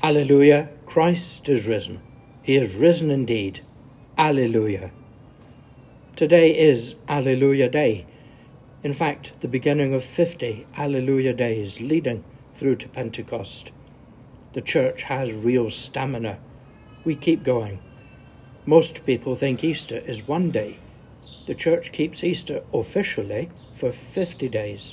Alleluia, Christ is risen. He is risen indeed. Alleluia. Today is Alleluia Day. In fact, the beginning of 50 Alleluia days leading through to Pentecost. The church has real stamina. We keep going. Most people think Easter is one day. The church keeps Easter officially for 50 days.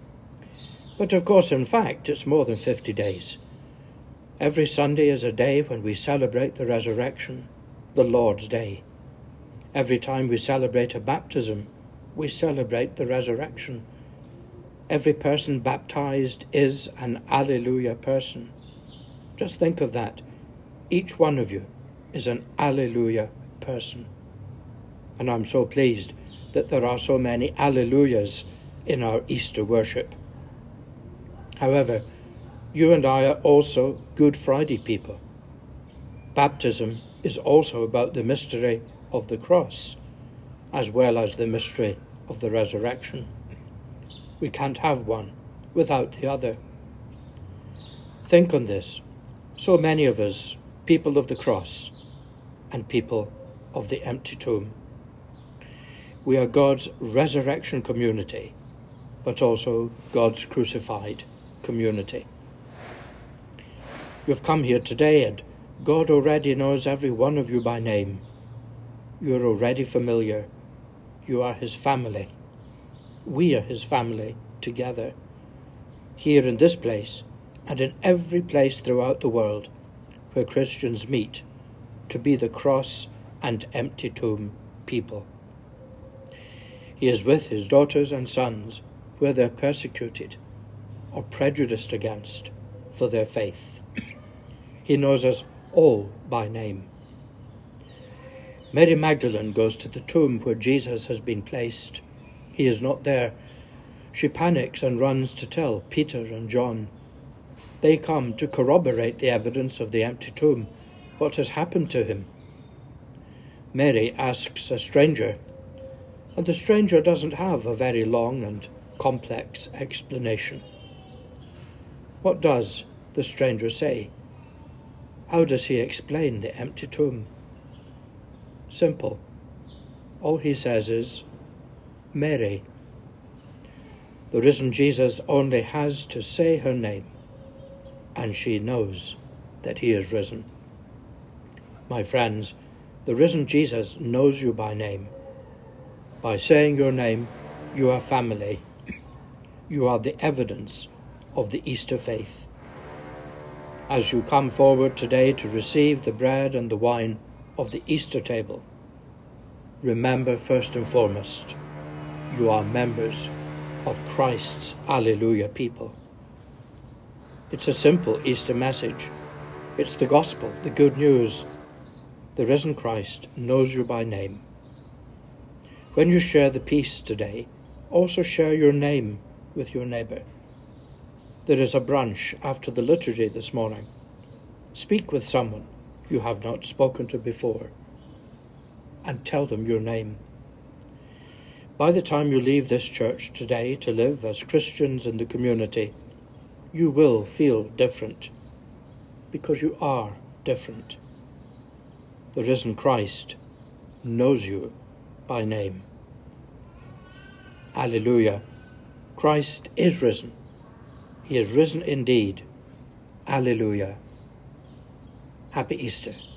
But of course, in fact, it's more than 50 days. Every Sunday is a day when we celebrate the resurrection, the Lord's Day. Every time we celebrate a baptism, we celebrate the resurrection. Every person baptized is an Alleluia person. Just think of that. Each one of you is an Alleluia person. And I'm so pleased that there are so many Alleluias in our Easter worship. However, you and I are also Good Friday people. Baptism is also about the mystery of the cross, as well as the mystery of the resurrection. We can't have one without the other. Think on this. So many of us, people of the cross and people of the empty tomb. We are God's resurrection community, but also God's crucified community. You've come here today and God already knows every one of you by name. You're already familiar. You are his family. We are his family together. Here in this place and in every place throughout the world where Christians meet to be the cross and empty tomb people. He is with his daughters and sons where they're persecuted or prejudiced against for their faith. He knows us all by name. Mary Magdalene goes to the tomb where Jesus has been placed. He is not there. She panics and runs to tell Peter and John. They come to corroborate the evidence of the empty tomb, what has happened to him. Mary asks a stranger, and the stranger doesn't have a very long and complex explanation. What does the stranger say? How does he explain the empty tomb? Simple. All he says is, Mary. The risen Jesus only has to say her name, and she knows that he is risen. My friends, the risen Jesus knows you by name. By saying your name, you are family. You are the evidence of the Easter faith. As you come forward today to receive the bread and the wine of the Easter table, remember first and foremost, you are members of Christ's Alleluia people. It's a simple Easter message. It's the gospel, the good news. The risen Christ knows you by name. When you share the peace today, also share your name with your neighbour. There is a brunch after the liturgy this morning. Speak with someone you have not spoken to before and tell them your name. By the time you leave this church today to live as Christians in the community, you will feel different because you are different. The risen Christ knows you by name. Alleluia. Christ is risen. He is risen indeed. Alleluia. Happy Easter.